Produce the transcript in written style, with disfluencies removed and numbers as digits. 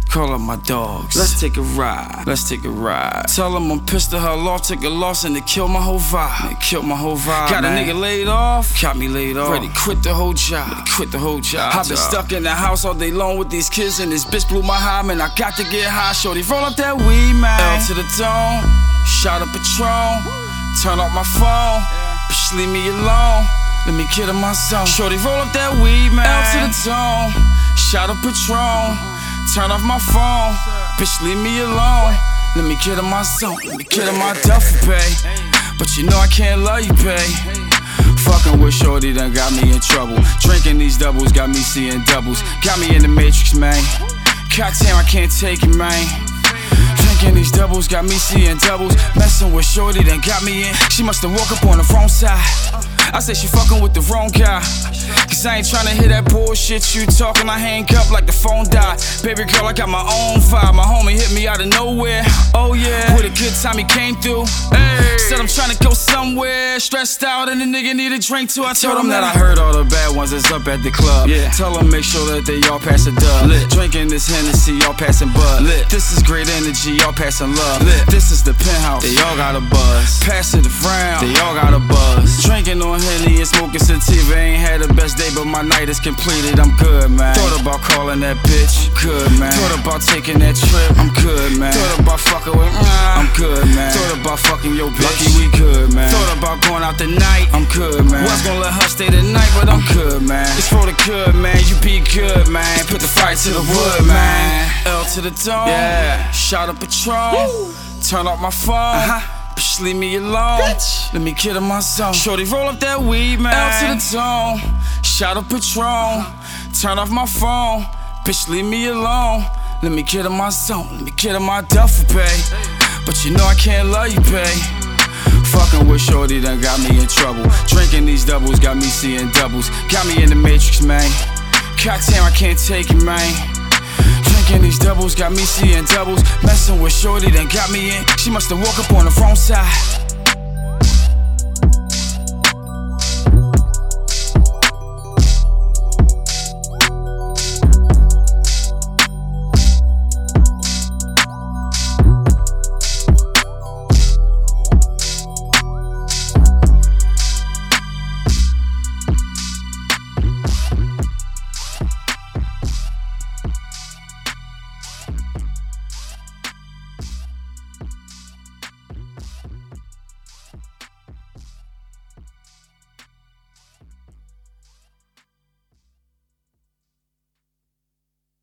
Call up my dogs. Let's take a ride. Let's take a ride. Tell them I'm pissed at her loft. Took a loss and it killed my whole vibe. It killed my whole vibe. Got a nigga laid off. Got me laid off. Ready to quit the whole job. Quit the whole job. I've been stuck in the house all day long with these kids and this bitch blew my high, man. I got to get high. Shorty, roll up that weed, man. L to the dome. Shot of Patron. Turn off my phone. Bitch, leave me alone. Let me get in my zone. Shorty, roll up that weed, man. L to the dome. Shot of Patron. Turn off my phone. Bitch, leave me alone. Let me get in my zone. Let me get in my duffel bag. But you know I can't love you, babe. Fucking with shorty done got me in trouble. Drinking these doubles got me seeing doubles. Got me in the matrix, man. Goddamn, I can't take it, man. Drinking these doubles got me seeing doubles. Messing with shorty done got me in. She must've woke up on the wrong side. I say she fucking with the wrong guy. Cause I ain't tryna hear that bullshit you talking. I hang up like the phone died. Baby girl, I got my own vibe. My homie hit me out of nowhere. Oh yeah, with a good time he came through. Hey. Said I'm tryna go somewhere. Stressed out and the nigga need a drink too. I told him that I heard all the bad ones that's up at the club. Yeah. Tell them make sure that they all pass a dub. Lit. Drinking this Hennessy, y'all passing bud. Lit. This is great energy, y'all passing love. Lit. This is the penthouse, they all got a buzz. Pass it around, they all got a buzz. Drinking on Henny and smoking sativa. Ain't had the best day, but my night is completed. I'm good, man. Thought about calling that bitch. Good, man. Thought about taking that trip. I'm good, man. Thought about fucking with I'm good, man. Thought about fucking your bitch. Lucky we good, man. Thought about going out tonight. I'm good, man. Was gonna let her stay tonight, but I'm good, man. It's for the good, man. You be good, man. Put the fire to the wood, man. L to the dome. Yeah. Shot of Patron. Turn off my phone. Bitch, leave me alone. Bitch. Let me get in my zone. Shorty, roll up that weed, man. L to the dome. Shot of Patron. Turn off my phone. Bitch, leave me alone. Let me get in my zone. Let me get in my duffel bag. But you know I can't love you, babe. Fucking with shorty done got me in trouble. Drinking these doubles got me seeing doubles. Got me in the matrix, man. Goddamn, I can't take it, man. Drinking these doubles got me seeing doubles. Messing with shorty done got me in. She must've woke up on the wrong side.